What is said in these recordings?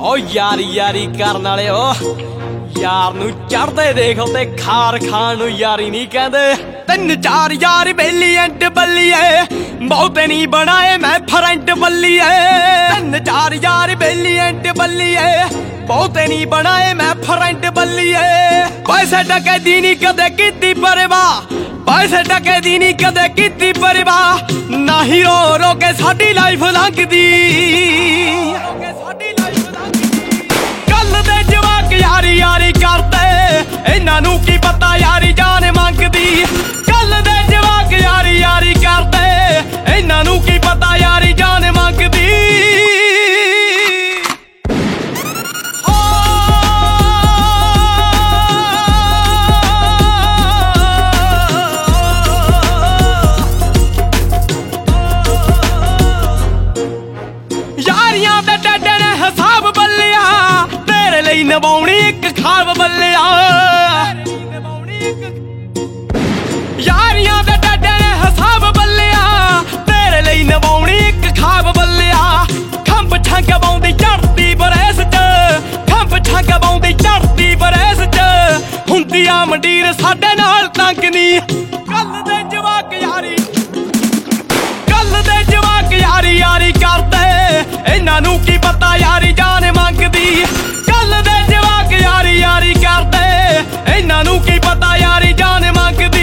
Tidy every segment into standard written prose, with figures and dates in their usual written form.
ओ यारी यारी करन वाले ओ यार नू चढ़दे देख ते खार खान नू यारी नहीं कहंदे। तिन चार यार बेली एंड बल्लीए बहुते नहीं बनाए मैं फ्रंट बल्लीए। तिन चार यार बेली एंड बल्लीए बहुते नहीं बनाए मैं फ्रंट बल्लीए। पैसे टके दी नहीं कदे कीती परवाह, पैसे टके दी नहीं कदे कीती परवाह। ना ही रो रो के साडी लाइफ लंघदी, कल दे जवाक यारी यारी करदे इन्हां नूं की पता यारी जान मंगदी। कल दे जवाक यारी यारी करदे इन्हां नूं की पता यारी जान मंगदी। यारियां दे डडे ने हिसाब बल्लिया तेरे लिए निभाउणी एक खाब बल्लिया। यारियां दे डडे ने हिसाब बल्लिया तेरे लिए निभाउणी एक खाब बल्लिया। खंभ छंग बाउंदी चढ़दी बरेस च, खंभ छंग बाउंदी चढ़दी बरेस च। हुंदी आ मंडीर साडे नाल तंग नी। कल दे जवाक यारी, कल दे जवाक यारी यारी करदे इन्हां नूं की पता यारी जान मंगदी। कल दे जवाक यारी यारी करदे इन्हां नूं की पता यारी जान मंगदी।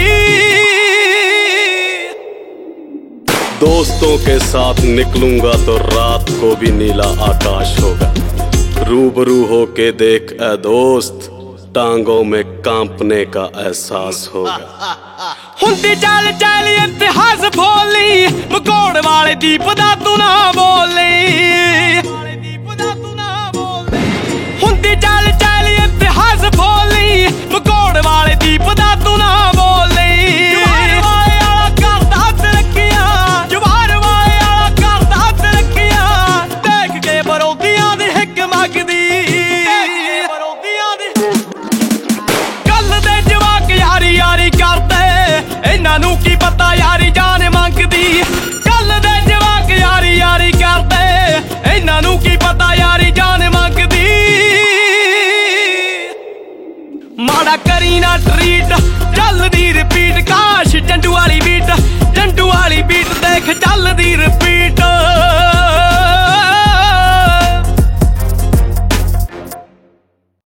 दोस्तों के साथ निकलूंगा तो रात को भी नीला आकाश होगा। रूबरू होके देख ए दोस्त, टांगों में कांपने का एहसास होगा। हुंदी चल चल इतिहास बोली मकोड़ वाले दीप दा तू ना बोली। हुंदी चल चल इतिहास बोली मकोड़ वाले दीप दा तू ना बोली। जवार वाले आला करदा तरक्कियां, जवार वाले आला करदा तरक्कियां। देख के बरोदियां दी हिक मंगदी, कल दे जवाक यारी यारी करदे इन्हां नूं की पता यारी जान मंगदी। कल दे जवाक यारी यारी करदे इन्हां नूं की पता यारी जान मंगदी। माड़ा करी ना ट्रीट चलदी रिपीट, काश जंडू वाली बीट, जंडू वाली बीट देख चलदी रिपीट।